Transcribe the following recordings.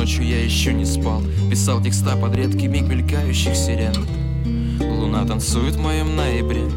ночью я еще не спал. Писал текста под редкий миг мелькающих сирен. Луна танцует в моем ноябре.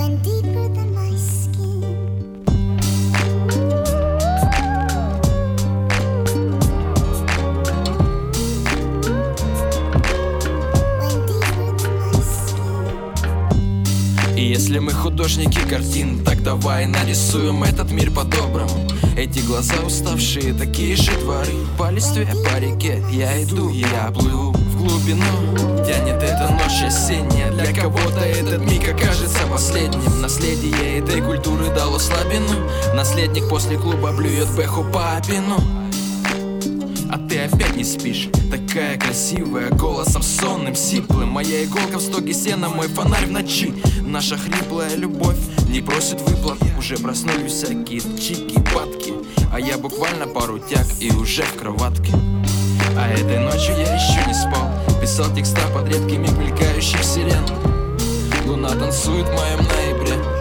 И если мы художники картин, так давай нарисуем этот мир по-доброму. Эти глаза уставшие, такие же дворы. По листве, по реке я иду, я плыву в глубину. Тянет эта ночь осенняя. Для кого-то этот миг окажется последним. Наследие этой культуры дало слабину. Наследник после клуба блюет Бэху папину. А ты опять не спишь, такая красивая, голосом сонным, сиплым. Моя иголка в стоге сена, мой фонарь в ночи. Наша хриплая любовь не просит выплат. Уже проснулись всякие чики, падки, а я буквально пару тяг и уже в кроватке. А этой ночью я еще не спал. Писал текста под редкими мелькающих сирен. Луна танцует в моем ноябре.